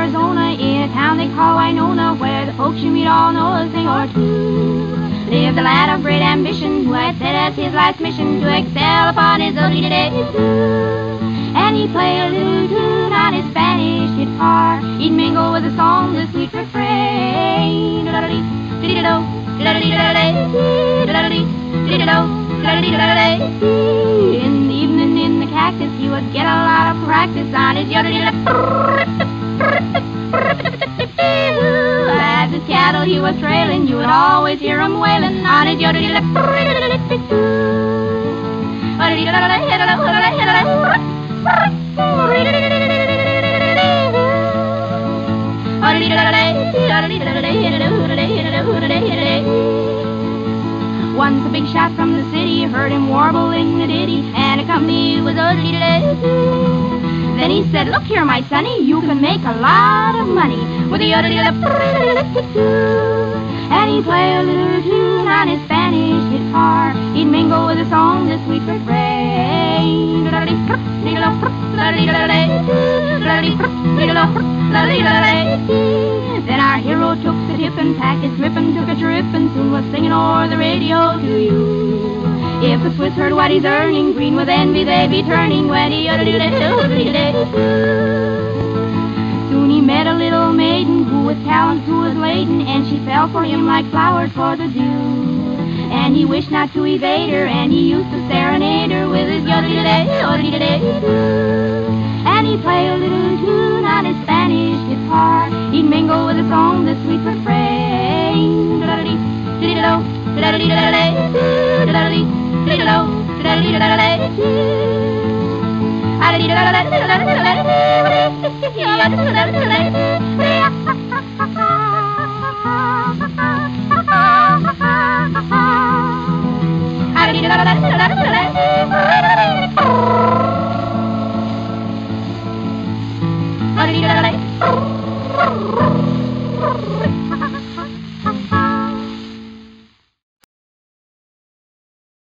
Arizona, in a town they call Winona, where the folks you meet all know a thing or two. Lived a lad of great ambition, who had set as his life's mission to excel upon his ugly day. And he'd play a little tune on his Spanish guitar. He'd mingle with the song the sweet refrain. In the evening in the cactus, he would get a lot of practice on his as his cattle he was trailing, you would always hear him wailing on his Once a big shot from the city heard him warbling the ditty, and accompanied with a Then he said, look here, my sonny, you can make a lot of money with the and he'd play a little tune on his Spanish guitar. He'd mingle with the song the sweet refrain. Then our hero took the tip and packed his grip and took a trip and soon was singing o'er the radio to you. If the Swiss heard what he's earning, green with envy they'd be turning when he Soon he met a little maiden who with talent who was laden, and she fell for him like flowers for the dew. And he wished not to evade her, and he used to serenade her with his and he'd play a little tune on his Spanish guitar. He'd mingle with the song the sweet refrain.